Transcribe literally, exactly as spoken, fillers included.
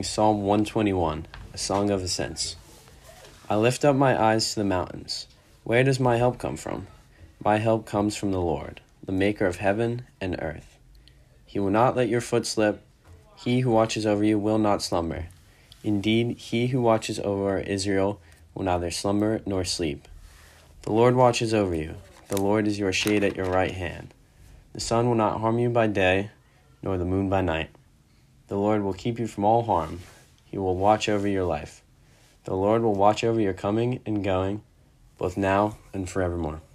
sing Psalm one twenty-one, a song of ascents. I lift up my eyes to the mountains. Where does my help come from? My help comes from the Lord, the maker of heaven and earth. He will not let your foot slip. He who watches over you will not slumber. Indeed, he who watches over Israel will neither slumber nor sleep. The Lord watches over you. The Lord is your shade at your right hand. The sun will not harm you by day, nor the moon by night. The Lord will keep you from all harm. He will watch over your life. The Lord will watch over your coming and going, both now and forevermore.